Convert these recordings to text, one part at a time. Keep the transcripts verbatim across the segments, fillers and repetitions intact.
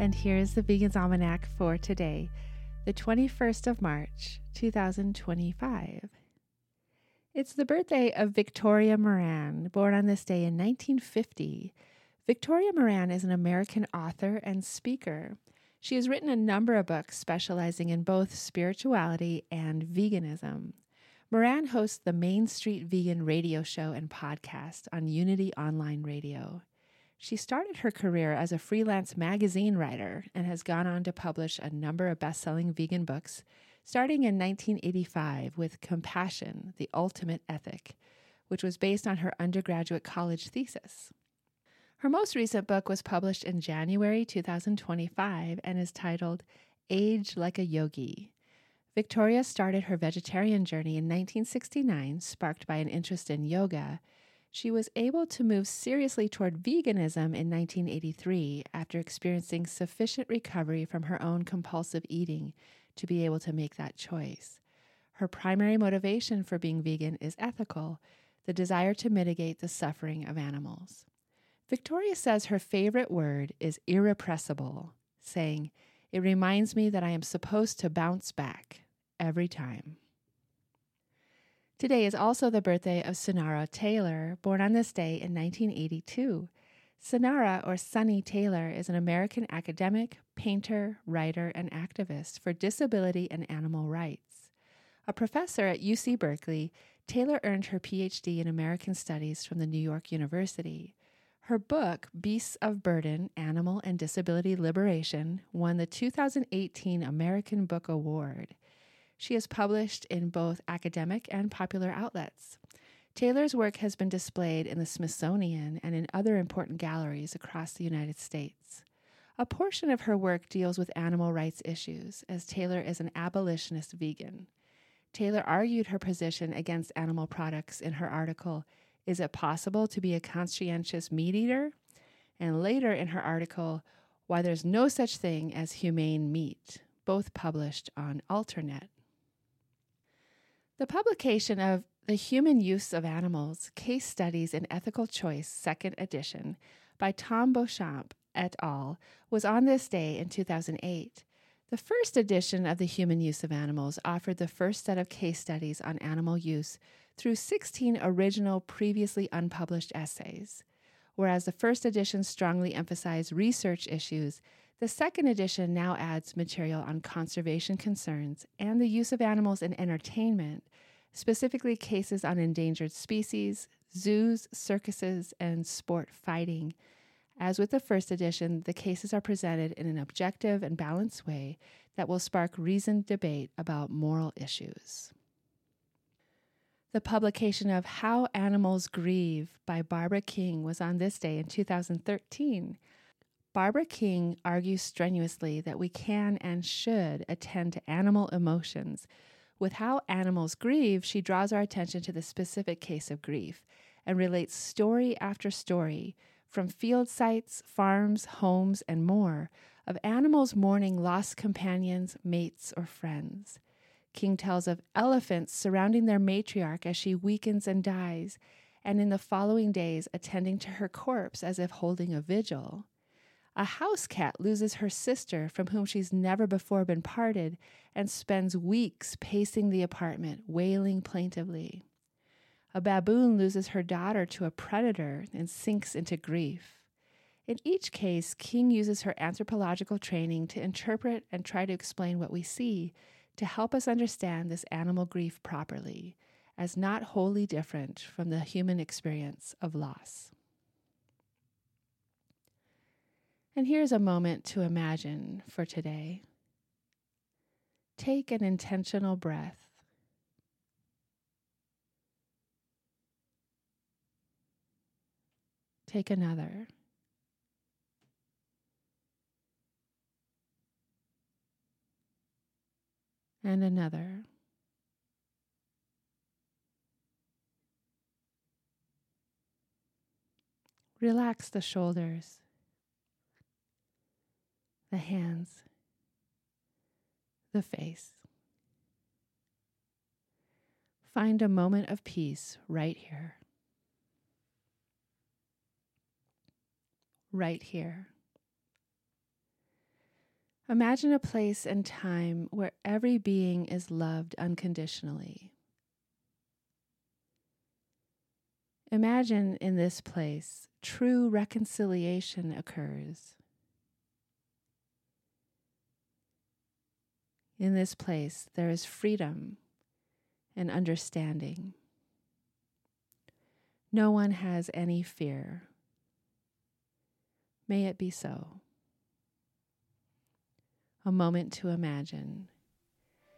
And here's the Vegan's Almanac for today, the twenty-first of March, two thousand twenty-five. It's the birthday of Victoria Moran, born on this day in nineteen fifty. Victoria Moran is an American author and speaker. She has written a number of books specializing in both spirituality and veganism. Moran hosts the Main Street Vegan radio show and podcast on Unity Online Radio. She started her career as a freelance magazine writer and has gone on to publish a number of best-selling vegan books, starting in nineteen eighty-five with Compassion, the Ultimate Ethic, which was based on her undergraduate college thesis. Her most recent book was published in January two thousand twenty-five and is titled Age Like a Yogi. Victoria started her vegetarian journey in nineteen sixty-nine, sparked by an interest in yoga. She was able to move seriously toward veganism in nineteen eighty-three after experiencing sufficient recovery from her own compulsive eating to be able to make that choice. Her primary motivation for being vegan is ethical, the desire to mitigate the suffering of animals. Victoria says her favorite word is irrepressible, saying, "It reminds me that I am supposed to bounce back every time." Today is also the birthday of Sonara Taylor, born on this day in nineteen eighty-two. Sonara, or Sunny Taylor, is an American academic, painter, writer, and activist for disability and animal rights. A professor at U C Berkeley, Taylor earned her P H D in American Studies from the New York University. Her book, Beasts of Burden, Animal and Disability Liberation, won the two thousand eighteen American Book Award. She is published in both academic and popular outlets. Taylor's work has been displayed in the Smithsonian and in other important galleries across the United States. A portion of her work deals with animal rights issues, as Taylor is an abolitionist vegan. Taylor argued her position against animal products in her article, Is It Possible to Be a Conscientious Meat Eater? And later in her article, Why There's No Such Thing as Humane Meat, both published on Alternet. The publication of The Human Use of Animals, Case Studies in Ethical Choice, second edition, by Tom Beauchamp et al., was on this day in two thousand eight. The first edition of The Human Use of Animals offered the first set of case studies on animal use through sixteen original, previously unpublished essays. Whereas the first edition strongly emphasized research issues, the second edition now adds material on conservation concerns and the use of animals in entertainment, specifically cases on endangered species, zoos, circuses, and sport fighting. As with the first edition, the cases are presented in an objective and balanced way that will spark reasoned debate about moral issues. The publication of How Animals Grieve by Barbara King was on this day in two thousand thirteen. Barbara King argues strenuously that we can and should attend to animal emotions. With How Animals Grieve, she draws our attention to the specific case of grief and relates story after story from field sites, farms, homes, and more of animals mourning lost companions, mates, or friends. King tells of elephants surrounding their matriarch as she weakens and dies, and in the following days attending to her corpse as if holding a vigil. A house cat loses her sister from whom she's never before been parted and spends weeks pacing the apartment, wailing plaintively. A baboon loses her daughter to a predator and sinks into grief. In each case, King uses her anthropological training to interpret and try to explain what we see to help us understand this animal grief properly, as not wholly different from the human experience of loss. And here's a moment to imagine for today. Take an intentional breath. Take another. And another. Relax the shoulders, the hands, the face. Find a moment of peace right here. Right here. Imagine a place and time where every being is loved unconditionally. Imagine in this place, true reconciliation occurs. In this place, there is freedom and understanding. No one has any fear. May it be so. A moment to imagine.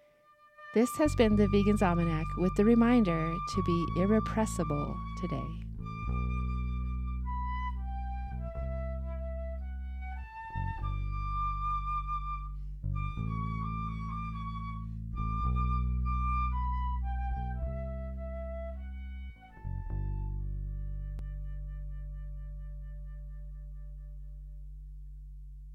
This has been the Vegan's Almanac with the reminder to be irrepressible today.